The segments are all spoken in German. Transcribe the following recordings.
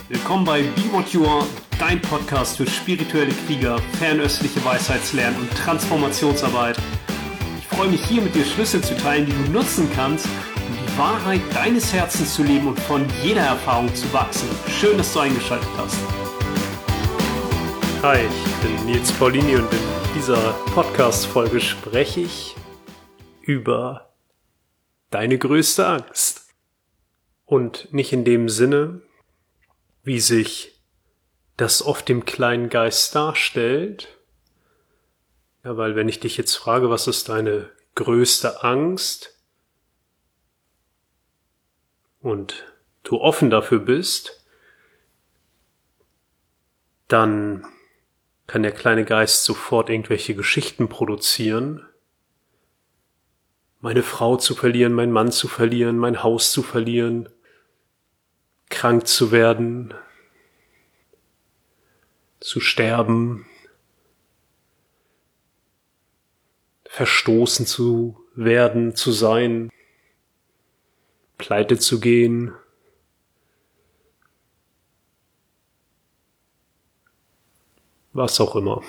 Willkommen bei Be What You Are, dein Podcast für spirituelle Krieger, fernöstliche Weisheitslernen und Transformationsarbeit. Ich freue mich hier mit dir Schlüssel zu teilen, die du nutzen kannst, um die Wahrheit deines Herzens zu leben und von jeder Erfahrung zu wachsen. Schön, dass du eingeschaltet hast. Hi, ich bin Nils Paulini und in dieser Podcast-Folge spreche ich über deine größte Angst. Und nicht in dem Sinne, wie sich das oft im kleinen Geist darstellt. Ja, weil wenn ich dich jetzt frage, was ist deine größte Angst? Und du offen dafür bist, dann kann der kleine Geist sofort irgendwelche Geschichten produzieren. Meine Frau zu verlieren, meinen Mann zu verlieren, mein Haus zu verlieren, krank zu werden, zu sterben, verstoßen zu werden, zu sein, pleite zu gehen. Was auch immer.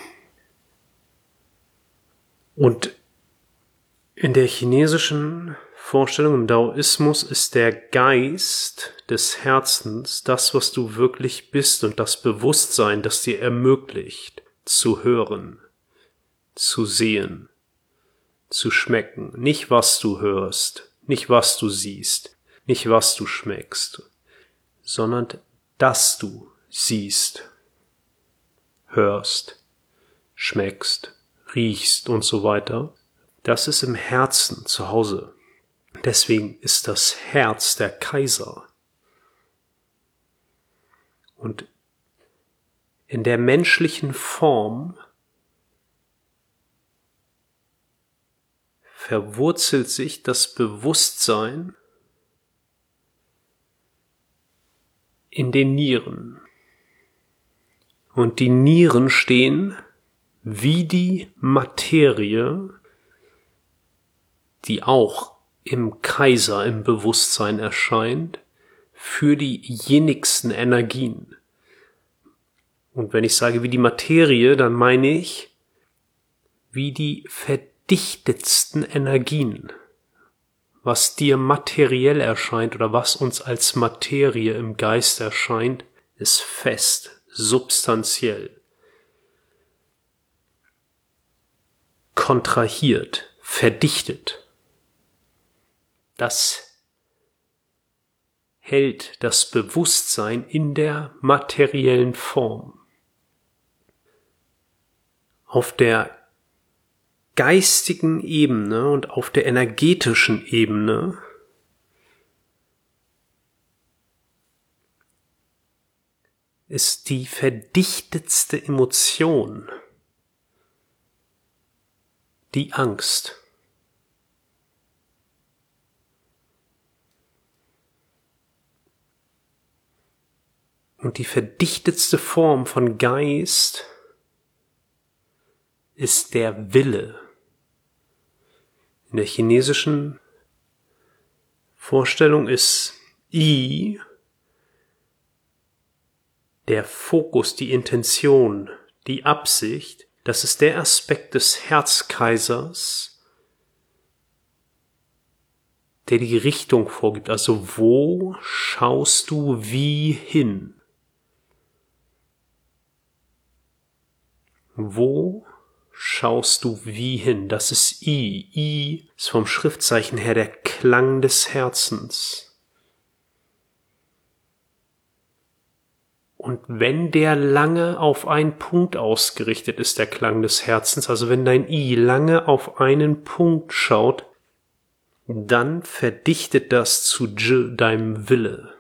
Und in der chinesischen Vorstellung im Daoismus ist der Geist des Herzens das, was du wirklich bist und das Bewusstsein, das dir ermöglicht, zu hören, zu sehen, zu schmecken. Nicht was du hörst, nicht was du siehst, nicht was du schmeckst, sondern dass du siehst, hörst, schmeckst, riechst und so weiter. Das ist im Herzen zu Hause. Deswegen ist das Herz der Kaiser. Und in der menschlichen Form verwurzelt sich das Bewusstsein in den Nieren. Und die Nieren stehen wie die Materie, die auch im Kaiser im Bewusstsein erscheint, für die jenigsten Energien. Und wenn ich sage wie die Materie, dann meine ich wie die verdichtetsten Energien. Was dir materiell erscheint oder was uns als Materie im Geist erscheint, ist fest, substanziell, kontrahiert, verdichtet. Das hält das Bewusstsein in der materiellen Form. Auf der geistigen Ebene und auf der energetischen Ebene ist die verdichtetste Emotion die Angst. Und die verdichtetste Form von Geist ist der Wille. In der chinesischen Vorstellung ist I der Fokus, die Intention, die Absicht. Das ist der Aspekt des Herzkaisers, der die Richtung vorgibt. Also wo schaust du wie hin? Wo schaust du wie hin? Das ist I. I ist vom Schriftzeichen her der Klang des Herzens. Und wenn der lange auf einen Punkt ausgerichtet ist, der Klang des Herzens, also wenn dein I lange auf einen Punkt schaut, dann verdichtet das zu J, deinem Wille.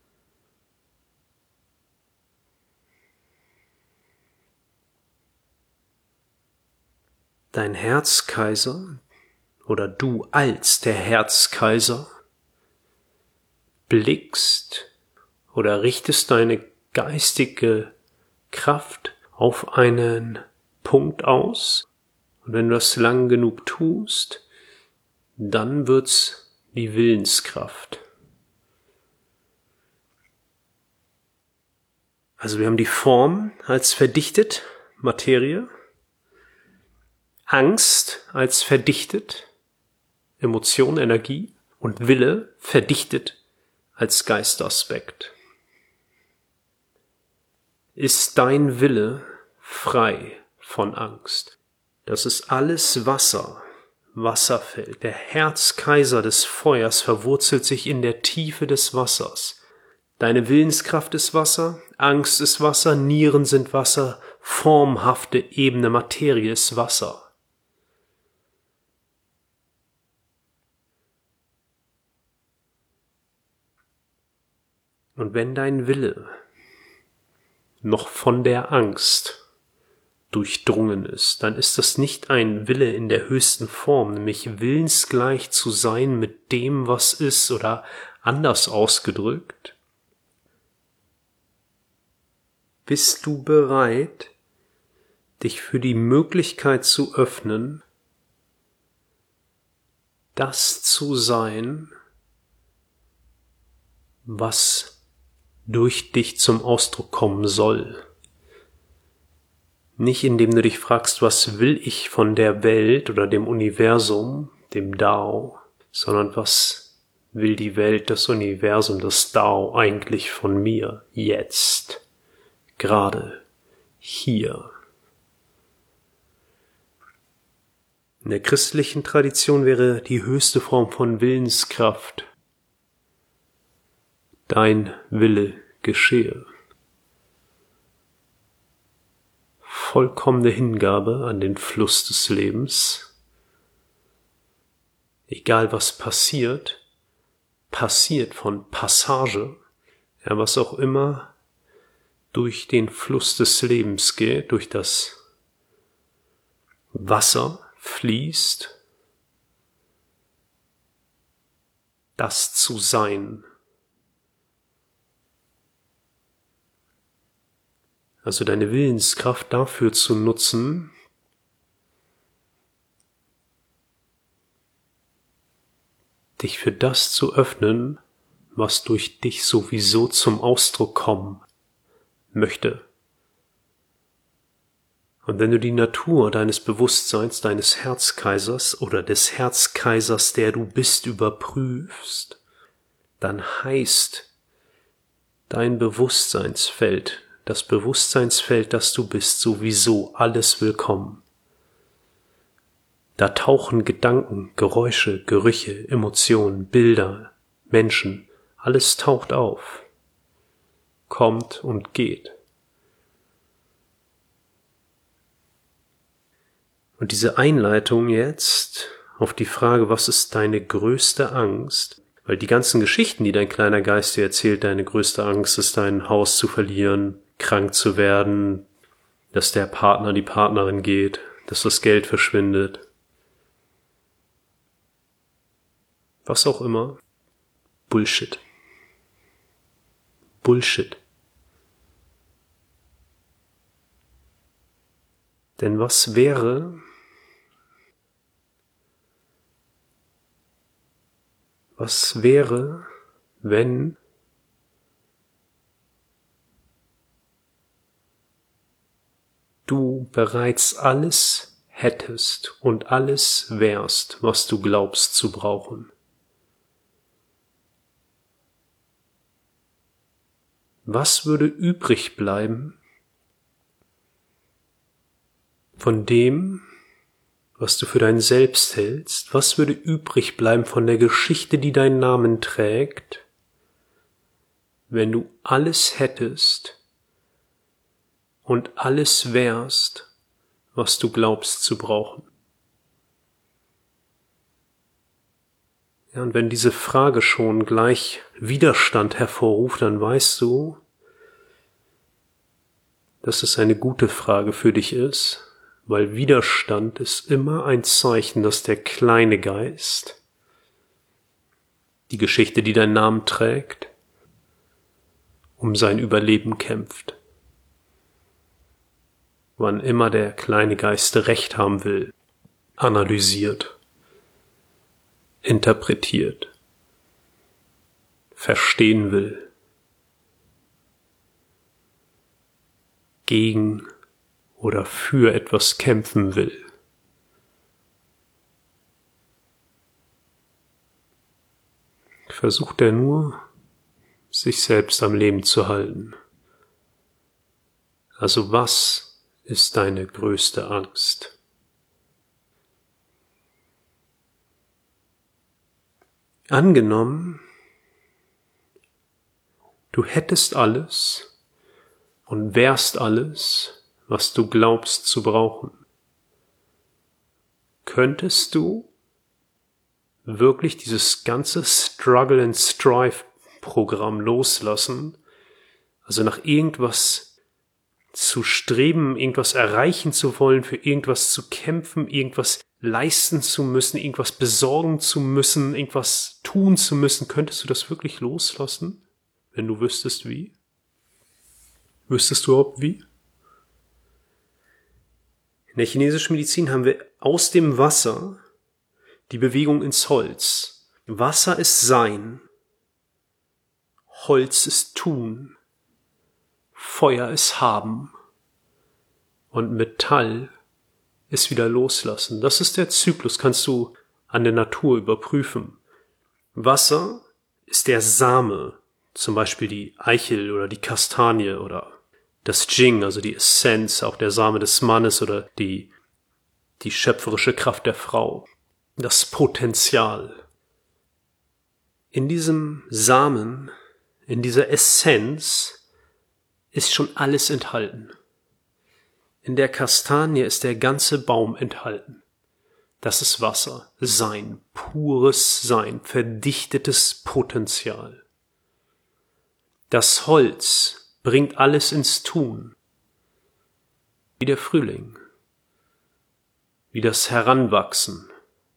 Dein Herzkaiser oder du als der Herzkaiser blickst oder richtest deine geistige Kraft auf einen Punkt aus. Und wenn du das lang genug tust, dann wird's die Willenskraft. Also wir haben die Form als verdichtet, Materie, Angst als verdichtet, Emotion, Energie und Wille verdichtet als Geistaspekt. Ist dein Wille frei von Angst? Das ist alles Wasser, Wasserfeld. Der Herzkaiser des Feuers verwurzelt sich in der Tiefe des Wassers. Deine Willenskraft ist Wasser, Angst ist Wasser, Nieren sind Wasser, formhafte, ebene Materie ist Wasser. Und wenn dein Wille noch von der Angst durchdrungen ist, dann ist das nicht ein Wille in der höchsten Form, nämlich willensgleich zu sein mit dem, was ist, oder anders ausgedrückt. Bist du bereit, dich für die Möglichkeit zu öffnen, das zu sein, was durch dich zum Ausdruck kommen soll? Nicht indem du dich fragst, was will ich von der Welt oder dem Universum, dem Dao, sondern was will die Welt, das Universum, das Dao eigentlich von mir jetzt? Gerade hier. In der christlichen Tradition wäre die höchste Form von Willenskraft: Dein Wille geschehe. Vollkommene Hingabe an den Fluss des Lebens. Egal was passiert, passiert von Passage, ja, was auch immer durch den Fluss des Lebens geht, durch das Wasser fließt, das zu sein. Also deine Willenskraft dafür zu nutzen, dich für das zu öffnen, was durch dich sowieso zum Ausdruck kommen möchte. Und wenn du die Natur deines Bewusstseins, deines Herzkaisers oder des Herzkaisers, der du bist, überprüfst, dann heißt dein Bewusstseinsfeld, das Bewusstseinsfeld, das du bist, sowieso alles willkommen. Da tauchen Gedanken, Geräusche, Gerüche, Emotionen, Bilder, Menschen, alles taucht auf, kommt und geht. Und diese Einleitung jetzt auf die Frage, was ist deine größte Angst? Weil die ganzen Geschichten, die dein kleiner Geist dir erzählt, deine größte Angst ist, dein Haus zu verlieren, krank zu werden, dass der Partner, die Partnerin geht, dass das Geld verschwindet. Was auch immer. Bullshit. Bullshit. Denn was wäre, wenn du bereits alles hättest und alles wärst, was du glaubst zu brauchen? Was würde übrig bleiben von dem, was du für dein Selbst hältst? Was würde übrig bleiben von der Geschichte, die deinen Namen trägt, wenn du alles hättest und alles wärst, was du glaubst zu brauchen? Ja, und wenn diese Frage schon gleich Widerstand hervorruft, dann weißt du, dass es eine gute Frage für dich ist, weil Widerstand ist immer ein Zeichen, dass der kleine Geist, die Geschichte, die deinen Namen trägt, um sein Überleben kämpft. Wann immer der kleine Geist Recht haben will, analysiert, interpretiert, verstehen will, gegen oder für etwas kämpfen will. Versucht er nur, sich selbst am Leben zu halten. Also was ist deine größte Angst? Angenommen, du hättest alles und wärst alles, was du glaubst zu brauchen. Könntest du wirklich dieses ganze Struggle and Strive Programm loslassen, also nach irgendwas zu streben, irgendwas erreichen zu wollen, für irgendwas zu kämpfen, irgendwas leisten zu müssen, irgendwas besorgen zu müssen, irgendwas tun zu müssen, könntest du das wirklich loslassen, wenn du wüsstest wie? Wüsstest du überhaupt wie? In der chinesischen Medizin haben wir aus dem Wasser die Bewegung ins Holz. Wasser ist Sein, Holz ist Tun, Feuer ist Haben und Metall ist wieder Loslassen. Das ist der Zyklus, kannst du an der Natur überprüfen. Wasser ist der Same, zum Beispiel die Eichel oder die Kastanie oder das Jing, also die Essenz, auch der Same des Mannes oder die schöpferische Kraft der Frau, das Potenzial. In diesem Samen, in dieser Essenz ist schon alles enthalten. In der Kastanie ist der ganze Baum enthalten. Das ist Wasser, Sein, pures Sein, verdichtetes Potenzial. Das Holz bringt alles ins Tun, wie der Frühling, wie das Heranwachsen.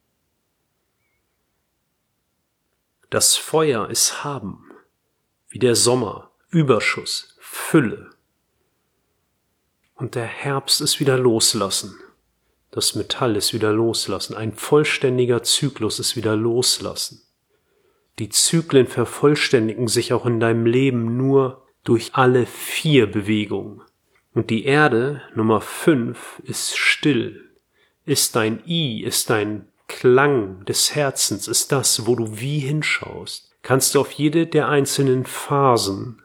Das Feuer ist Haben, wie der Sommer, Überschuss, Fülle. Und der Herbst ist wieder Loslassen. Das Metall ist wieder Loslassen. Ein vollständiger Zyklus ist wieder Loslassen. Die Zyklen vervollständigen sich auch in deinem Leben nur durch alle 4 Bewegungen. Und die Erde, Nummer 5, ist still. Ist dein I, ist dein Klang des Herzens, ist das, wo du wie hinschaust. Kannst du auf jede der einzelnen Phasen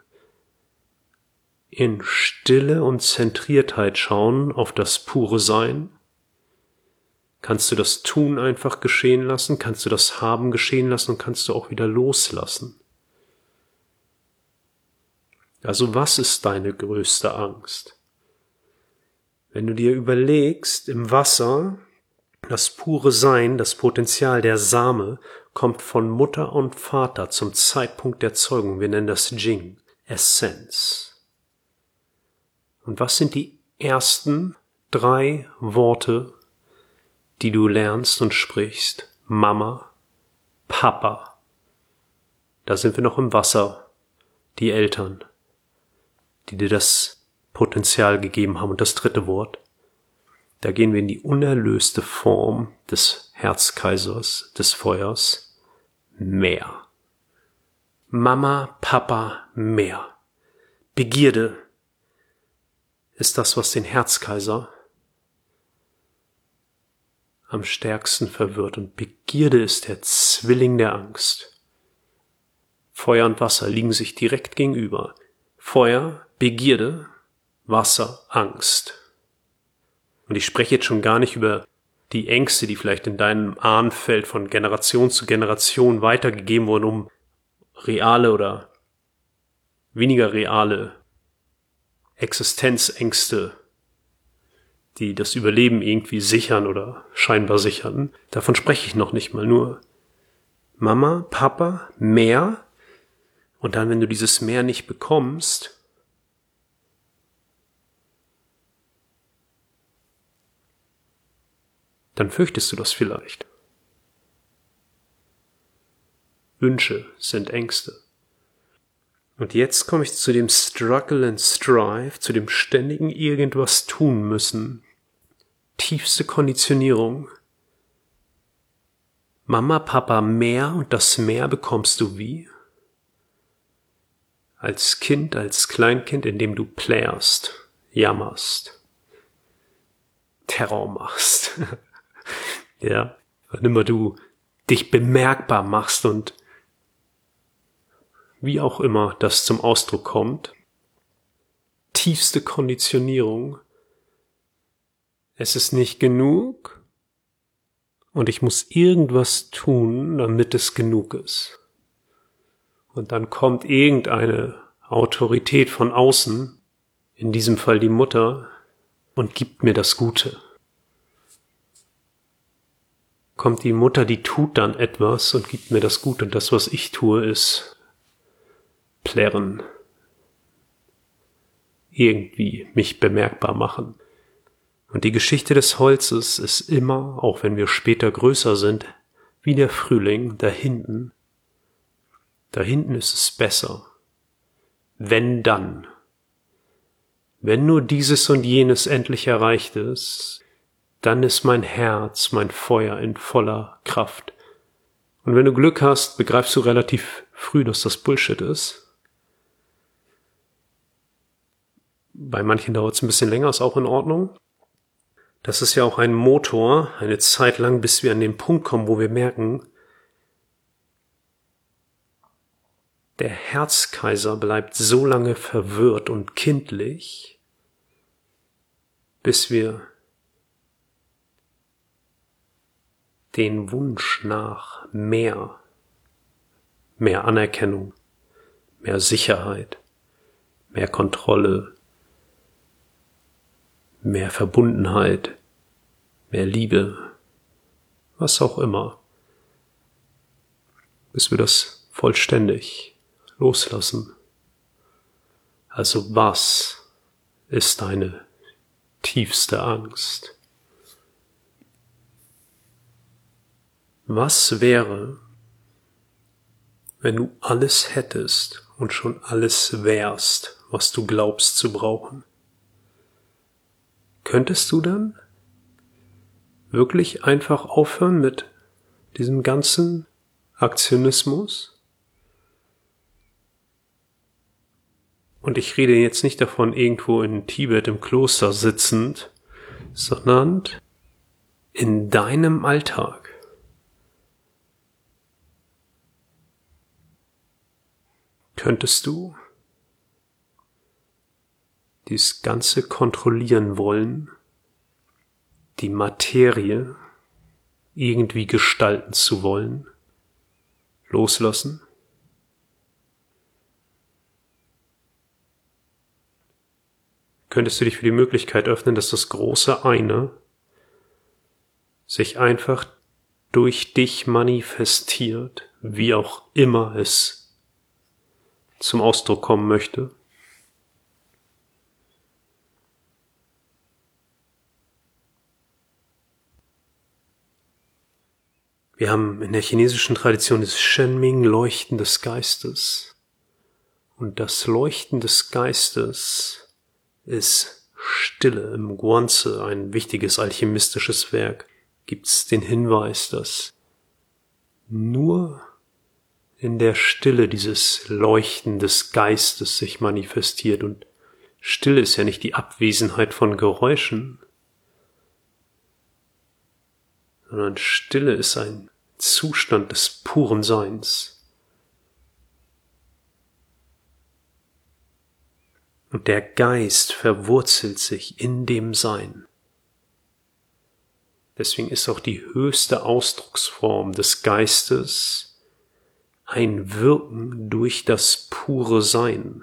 in Stille und Zentriertheit schauen, auf das pure Sein? Kannst du das Tun einfach geschehen lassen? Kannst du das Haben geschehen lassen und kannst du auch wieder loslassen? Also was ist deine größte Angst? Wenn du dir überlegst, im Wasser, das pure Sein, das Potenzial, der Same, kommt von Mutter und Vater zum Zeitpunkt der Zeugung. Wir nennen das Jing, Essenz. Und was sind die ersten 3 Worte, die du lernst und sprichst? Mama, Papa. Da sind wir noch im Wasser, die Eltern, die dir das Potenzial gegeben haben. Und das 3. Wort, da gehen wir in die unerlöste Form des Herzkaisers, des Feuers, Meer. Mama, Papa, Meer. Begierde ist das, was den Herzkaiser am stärksten verwirrt. Und Begierde ist der Zwilling der Angst. Feuer und Wasser liegen sich direkt gegenüber. Feuer, Begierde, Wasser, Angst. Und ich spreche jetzt schon gar nicht über die Ängste, die vielleicht in deinem Ahnenfeld von Generation zu Generation weitergegeben wurden, um reale oder weniger reale Existenzängste, die das Überleben irgendwie sichern oder scheinbar sichern. Davon spreche ich noch nicht mal, nur Mama, Papa, Meer. Und dann, wenn du dieses Meer nicht bekommst, dann fürchtest du das vielleicht. Wünsche sind Ängste. Und jetzt komme ich zu dem Struggle and Strive, zu dem ständigen irgendwas tun müssen. Tiefste Konditionierung. Mama, Papa, Meer, und das Meer bekommst du wie? Als Kind, als Kleinkind, indem du playerst, jammerst, Terror machst, ja, wann immer du dich bemerkbar machst und wie auch immer das zum Ausdruck kommt, tiefste Konditionierung, es ist nicht genug und ich muss irgendwas tun, damit es genug ist. Und dann kommt irgendeine Autorität von außen, in diesem Fall die Mutter, und gibt mir das Gute. Kommt die Mutter, die tut dann etwas und gibt mir das Gute. Und das, was ich tue, ist plärren. Irgendwie mich bemerkbar machen. Und die Geschichte des Holzes ist immer, auch wenn wir später größer sind, wie der Frühling da hinten. Da hinten ist es besser. Wenn dann. Wenn nur dieses und jenes endlich erreicht ist, dann ist mein Herz, mein Feuer in voller Kraft. Und wenn du Glück hast, begreifst du relativ früh, dass das Bullshit ist. Bei manchen dauert es ein bisschen länger, ist auch in Ordnung. Das ist ja auch ein Motor, eine Zeit lang, bis wir an den Punkt kommen, wo wir merken, der Herzkaiser bleibt so lange verwirrt und kindlich, bis wir den Wunsch nach mehr Anerkennung, mehr Sicherheit, mehr Kontrolle, mehr Verbundenheit, mehr Liebe, was auch immer, bis wir das vollständig loslassen. Also was ist deine tiefste Angst? Was wäre, wenn du alles hättest und schon alles wärst, was du glaubst zu brauchen? Könntest du dann wirklich einfach aufhören mit diesem ganzen Aktionismus? Und ich rede jetzt nicht davon, irgendwo in Tibet im Kloster sitzend, sondern in deinem Alltag. Könntest du dieses Ganze kontrollieren wollen, die Materie irgendwie gestalten zu wollen, loslassen? Könntest du dich für die Möglichkeit öffnen, dass das große Eine sich einfach durch dich manifestiert, wie auch immer es zum Ausdruck kommen möchte? Wir haben in der chinesischen Tradition das Shenming, Leuchten des Geistes. Und das Leuchten des Geistes ist Stille. Im Guanzi, ein wichtiges alchemistisches Werk, gibt es den Hinweis, dass nur in der Stille dieses Leuchten des Geistes sich manifestiert. Und Stille ist ja nicht die Abwesenheit von Geräuschen, sondern Stille ist ein Zustand des puren Seins. Und der Geist verwurzelt sich in dem Sein. Deswegen ist auch die höchste Ausdrucksform des Geistes ein Wirken durch das pure Sein.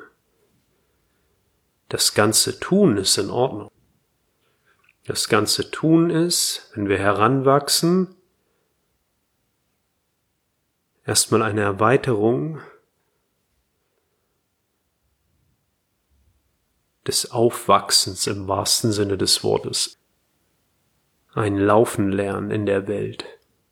Das ganze Tun ist in Ordnung. Das ganze Tun ist, wenn wir heranwachsen, erstmal eine Erweiterung des Aufwachsens im wahrsten Sinne des Wortes. Ein Laufen lernen in der Welt.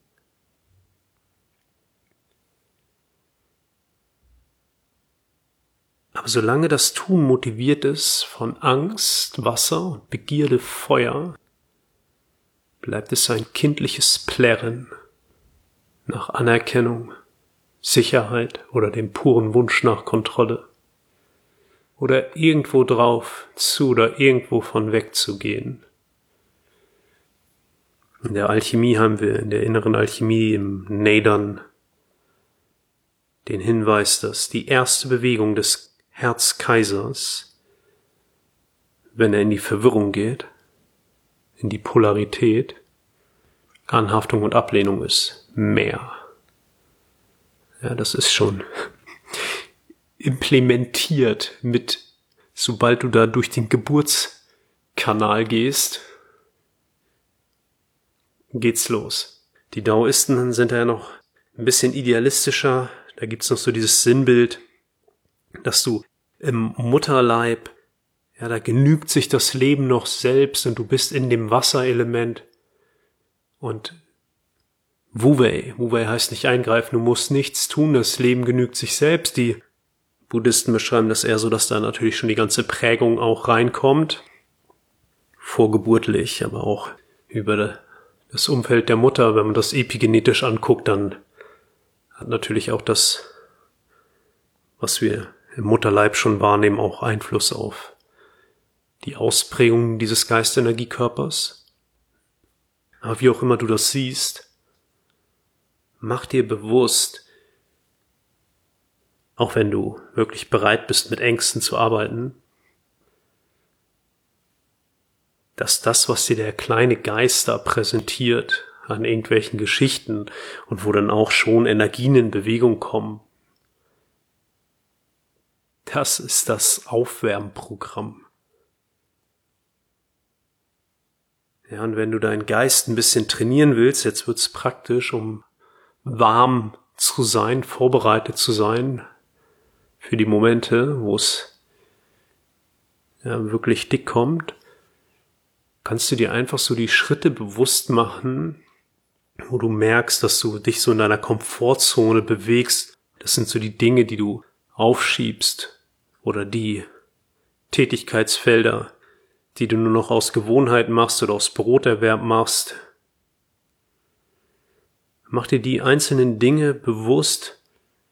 Aber solange das Tun motiviert ist von Angst, Wasser und Begierde, Feuer, bleibt es ein kindliches Plärren nach Anerkennung, Sicherheit oder dem puren Wunsch nach Kontrolle. oder irgendwo drauf zu oder irgendwo von wegzugehen. In der Alchemie haben wir, in der inneren Alchemie, im Nadern, den Hinweis, dass die erste Bewegung des Herzkaisers, wenn er in die Verwirrung geht, in die Polarität, Anhaftung und Ablehnung ist. Mehr. Ja, das ist schon implementiert mit, sobald du da durch den Geburtskanal gehst, geht's los. Die Daoisten sind ja noch ein bisschen idealistischer. Da gibt's noch so dieses Sinnbild, dass du im Mutterleib, ja, da genügt sich das Leben noch selbst und du bist in dem Wasserelement. Und Wu-Wei heißt nicht eingreifen, du musst nichts tun, das Leben genügt sich selbst. Die Buddhisten beschreiben das eher so, dass da natürlich schon die ganze Prägung auch reinkommt. Vorgeburtlich, aber auch über das Umfeld der Mutter. Wenn man das epigenetisch anguckt, dann hat natürlich auch das, was wir im Mutterleib schon wahrnehmen, auch Einfluss auf die Ausprägung dieses Geistenergiekörpers. Aber wie auch immer du das siehst, mach dir bewusst, auch wenn du wirklich bereit bist, mit Ängsten zu arbeiten, dass das, was dir der kleine Geist da präsentiert an irgendwelchen Geschichten und wo dann auch schon Energien in Bewegung kommen, das ist das Aufwärmprogramm. Ja, und wenn du deinen Geist ein bisschen trainieren willst, jetzt wird's praktisch, um warm zu sein, vorbereitet zu sein für die Momente, wo es ja wirklich dick kommt, kannst du dir einfach so die Schritte bewusst machen, wo du merkst, dass du dich so in deiner Komfortzone bewegst. Das sind so die Dinge, die du aufschiebst oder die Tätigkeitsfelder, die du nur noch aus Gewohnheit machst oder aus Broterwerb machst. Mach dir die einzelnen Dinge bewusst,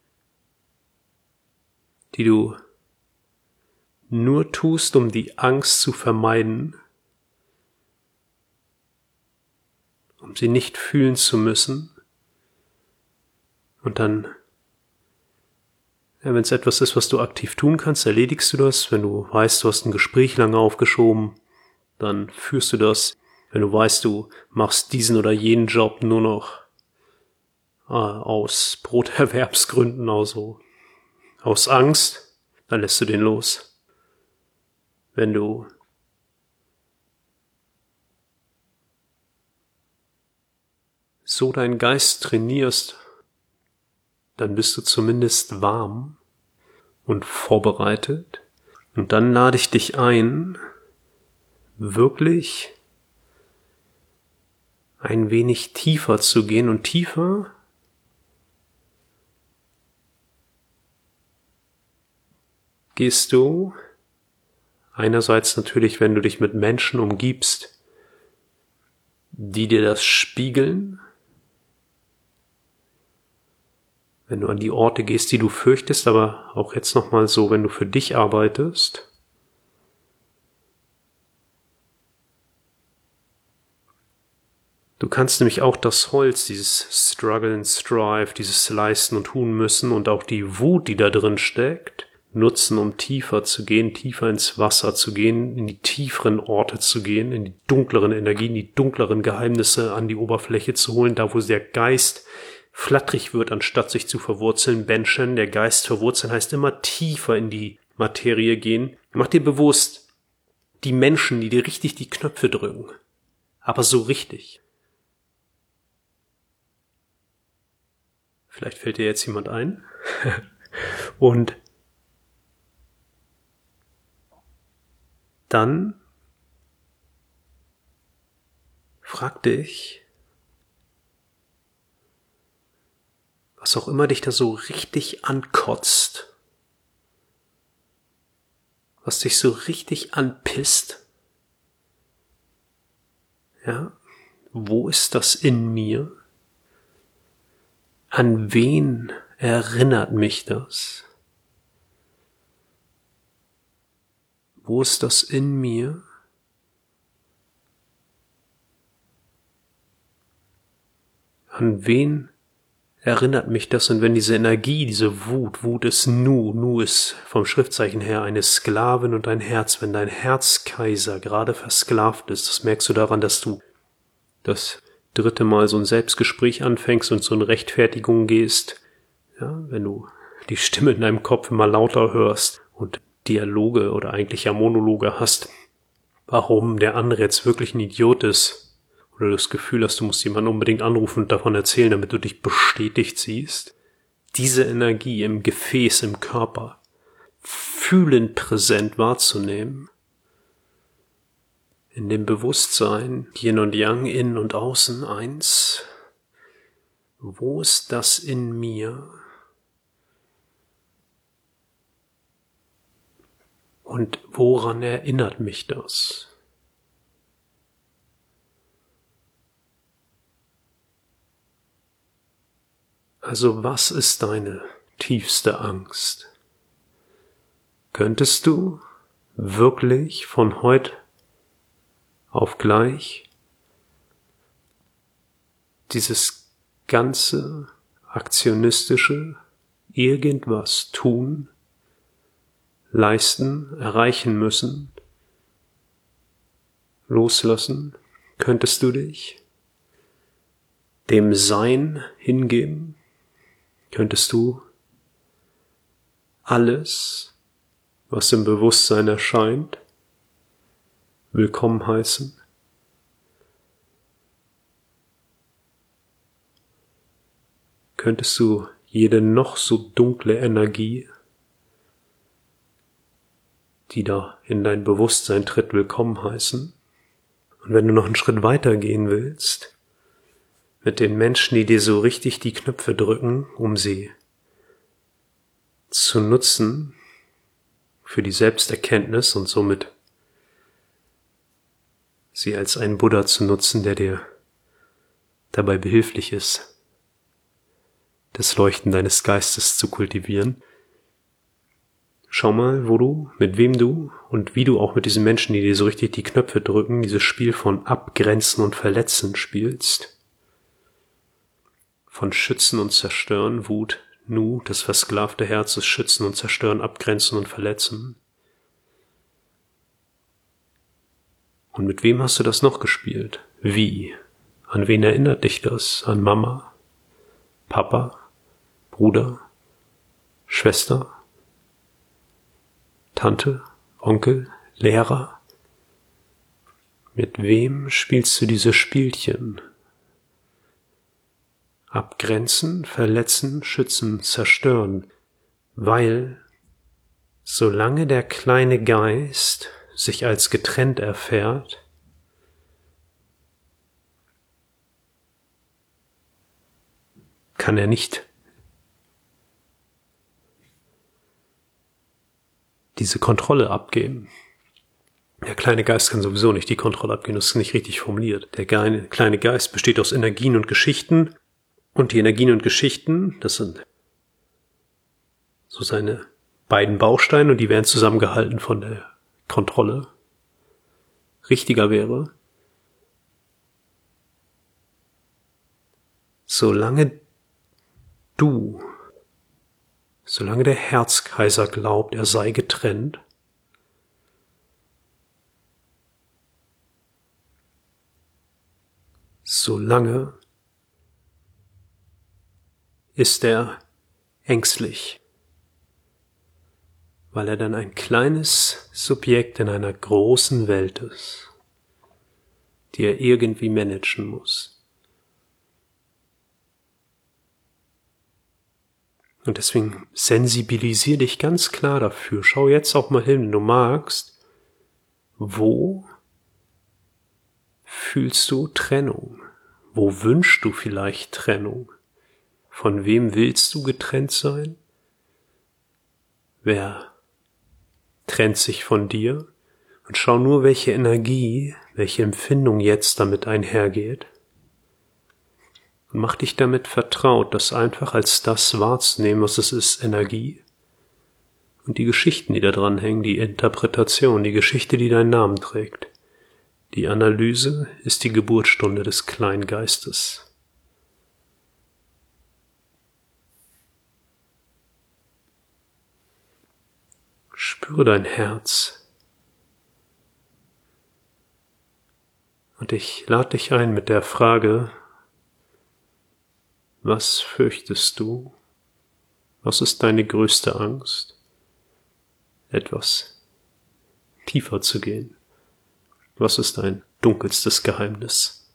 die du nur tust, um die Angst zu vermeiden, um sie nicht fühlen zu müssen. Und dann, ja, wenn es etwas ist, was du aktiv tun kannst, erledigst du das. Wenn du weißt, du hast ein Gespräch lange aufgeschoben, dann führst du das. Wenn du weißt, du machst diesen oder jenen Job nur noch aus Broterwerbsgründen, also aus Angst, dann lässt du den los. Wenn du so deinen Geist trainierst, dann bist du zumindest warm und vorbereitet. Und dann lade ich dich ein, wirklich ein wenig tiefer zu gehen. Und tiefer gehst du einerseits natürlich, wenn du dich mit Menschen umgibst, die dir das spiegeln, wenn du an die Orte gehst, die du fürchtest, aber auch jetzt nochmal so, wenn du für dich arbeitest. Du kannst nämlich auch das Holz, dieses Struggle and Strive, dieses Leisten und Tun müssen und auch die Wut, die da drin steckt, nutzen, um tiefer zu gehen, tiefer ins Wasser zu gehen, in die tieferen Orte zu gehen, in die dunkleren Energien, die dunkleren Geheimnisse an die Oberfläche zu holen, da wo der Geist flatterig wird, anstatt sich zu verwurzeln. Benchen, der Geist verwurzeln, heißt immer tiefer in die Materie gehen. Mach dir bewusst, die Menschen, die dir richtig die Knöpfe drücken, aber so richtig. Vielleicht fällt dir jetzt jemand ein. Und dann frag dich, was auch immer dich da so richtig ankotzt, was dich so richtig anpisst, ja, wo ist das in mir? An wen erinnert mich das? Wo ist das in mir? An wen erinnert mich das? Und wenn diese Energie, diese Wut ist Nu ist vom Schriftzeichen her eine Sklavin und ein Herz, wenn dein Herzkaiser gerade versklavt ist, das merkst du daran, dass du das dritte Mal so ein Selbstgespräch anfängst und so in Rechtfertigung gehst, ja, wenn du die Stimme in deinem Kopf immer lauter hörst und Dialoge oder eigentlich ja Monologe hast, warum der andere jetzt wirklich ein Idiot ist, oder das Gefühl hast, du musst jemanden unbedingt anrufen und davon erzählen, damit du dich bestätigt siehst, diese Energie im Gefäß, im Körper, fühlend präsent wahrzunehmen, in dem Bewusstsein, Yin und Yang, innen und außen, eins, wo ist das in mir? Und woran erinnert mich das? Also was ist deine tiefste Angst? Könntest du wirklich von heute auf gleich dieses ganze aktionistische irgendwas tun, leisten, erreichen müssen, loslassen? Könntest du dich dem Sein hingeben? Könntest du alles, was im Bewusstsein erscheint, willkommen heißen? Könntest du jede noch so dunkle Energie, die da in dein Bewusstsein tritt, willkommen heißen? Und wenn du noch einen Schritt weiter gehen willst, mit den Menschen, die dir so richtig die Knöpfe drücken, um sie zu nutzen für die Selbsterkenntnis und somit sie als einen Buddha zu nutzen, der dir dabei behilflich ist, das Leuchten deines Geistes zu kultivieren. Schau mal, wo du, mit wem du und wie du auch mit diesen Menschen, die dir so richtig die Knöpfe drücken, dieses Spiel von Abgrenzen und Verletzen spielst. Von Schützen und Zerstören, Wut, Nu, das versklavte Herz des Schützen und Zerstören, Abgrenzen und Verletzen. Und mit wem hast du das noch gespielt? Wie? An wen erinnert dich das? An Mama? Papa? Bruder? Schwester? Tante? Onkel? Lehrer? Mit wem spielst du diese Spielchen? Abgrenzen, verletzen, schützen, zerstören, weil solange der kleine Geist sich als getrennt erfährt, kann er nicht diese Kontrolle abgeben. Der kleine Geist kann sowieso nicht die Kontrolle abgeben, das ist nicht richtig formuliert. Der kleine Geist besteht aus Energien und Geschichten, und die Energien und Geschichten, das sind so seine beiden Bausteine, und die werden zusammengehalten von der Kontrolle. Richtiger wäre, solange der Herzkaiser glaubt, er sei getrennt, solange ist er ängstlich, weil er dann ein kleines Subjekt in einer großen Welt ist, die er irgendwie managen muss. Und deswegen sensibilisier dich ganz klar dafür. Schau jetzt auch mal hin, wenn du magst, wo fühlst du Trennung? Wo wünschst du vielleicht Trennung? Von wem willst du getrennt sein? Wer trennt sich von dir? Und schau nur, welche Energie, welche Empfindung jetzt damit einhergeht. Und mach dich damit vertraut, das einfach als das wahrzunehmen, was es ist, Energie, und die Geschichten, die da dran hängen, die Interpretation, die Geschichte, die deinen Namen trägt. Die Analyse ist die Geburtsstunde des Kleingeistes. Spüre dein Herz. Und ich lade dich ein mit der Frage, was fürchtest du? Was ist deine größte Angst? Etwas tiefer zu gehen. Was ist dein dunkelstes Geheimnis?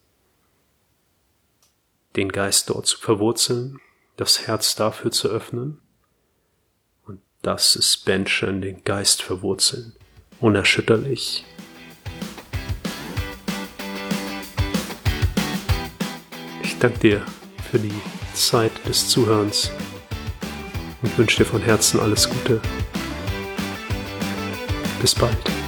Den Geist dort zu verwurzeln, das Herz dafür zu öffnen. Und das ist Benchen, den Geist verwurzeln. Unerschütterlich. Ich danke dir für die Zeit des Zuhörens und wünsche dir von Herzen alles Gute. Bis bald.